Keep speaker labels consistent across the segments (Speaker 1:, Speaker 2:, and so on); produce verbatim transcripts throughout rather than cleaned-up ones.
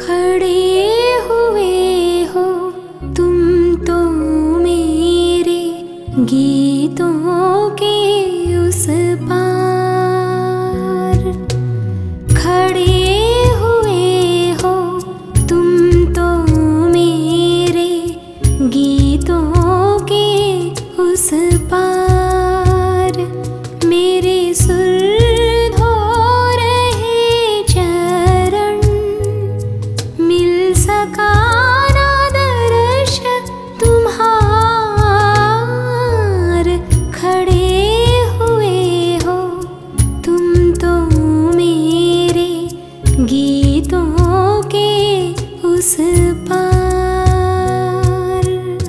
Speaker 1: खड़े हुए हो तुम तो मेरे गीतों के उस पार। खड़े हुए हो तुम तो मेरे गीतों के उस पार। मेरे सुर गीतों के उस पार।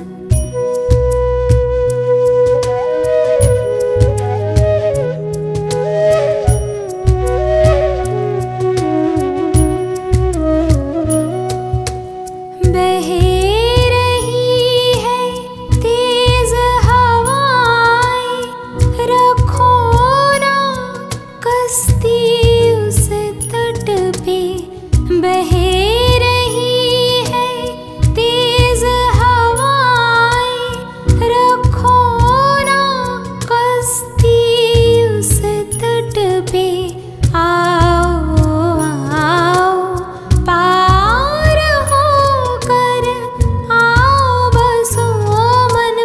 Speaker 1: बह रही है तेज हवाएं, रखो ना कश्ती उस तट पे। बह रही है तेज हवाएं, रखो ना कश्ती उस तट पे। आओ आओ पार होकर आओ बसो मन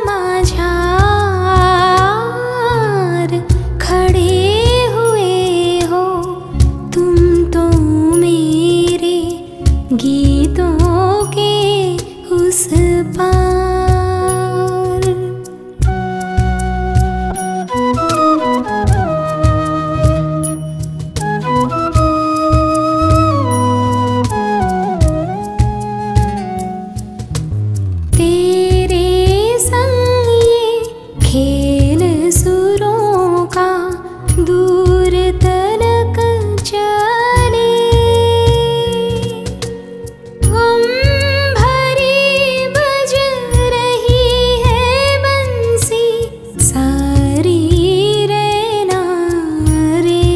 Speaker 1: माझार। खड़े हुए हो तुम तो मेरे गीतों के उस पार। तेरे संग ये खेल सुरों का दूर तलक चले। गम भरी बज रही है बंसी सारी रैना रे।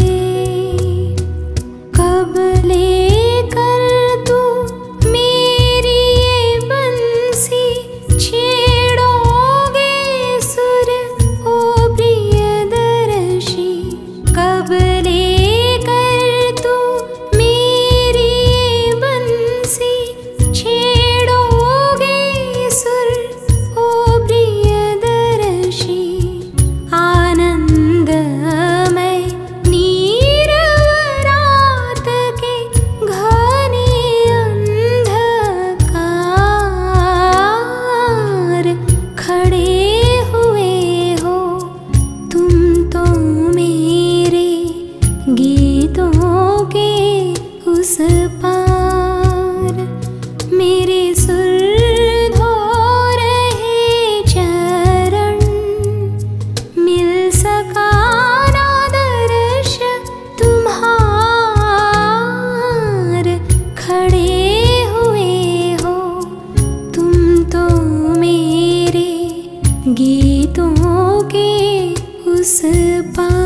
Speaker 1: कब लेकर तू मेरी ये बंसी छेड़ोगे सुर ओ प्रियदर्शी। कब लेकर तू मेरी ये बंसी छेड़ोगे सुर ओ प्रियदर्शी। आनंदमय नीरव रात के घने अंधकार। खड़े हुए हो तुम तो मेरे गीतों के उस पार। मेरे सुर धो रहे चरण, मिल सका ना दर्श तुम्हार। खड़े हुए हो तुम तो मेरे गीतों के उस पार।